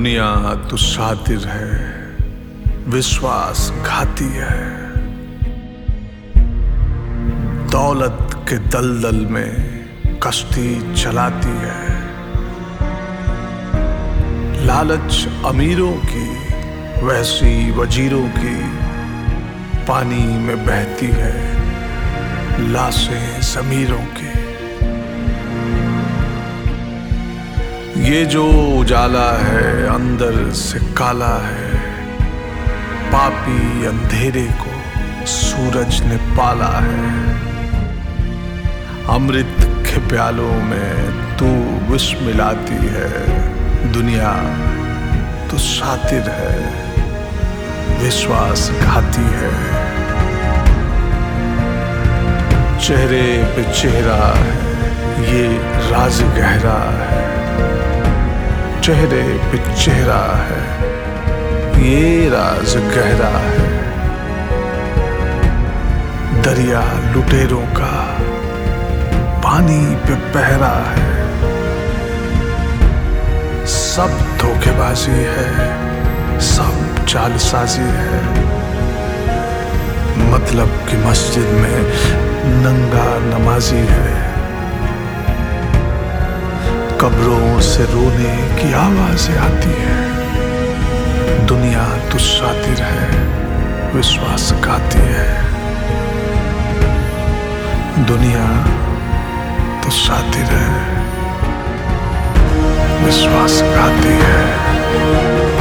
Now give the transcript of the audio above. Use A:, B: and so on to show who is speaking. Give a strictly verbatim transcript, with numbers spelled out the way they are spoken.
A: दुनिया तो शातिर है, विश्वास घाती है। दौलत के दलदल में कश्ती चलाती है। लालच अमीरों की, वैसी वजीरों की पानी में बहती है लाशें ज़मीरों की। ये जो उजाला है अंदर से काला है, पापी अंधेरे को सूरज ने पाला है। अमृत के प्यालों में तू विष मिलाती है। दुनिया तो शातिर है, विश्वास घाती है। चेहरे पे चेहरा है, ये राज गहरा है। चेहरे पे चेहरा है, ये राज गहरा है। दरिया लुटेरों का पानी पे पहरा है। सब धोखेबाजी है, सब चालसाजी है। मतलब कि मस्जिद में नंगा नमाजी है। कब्रों से रोने की आवाजें आती है। दुनिया तो शातिर है, विश्वास घाती है। दुनिया तो शातिर है, विश्वास घाती है।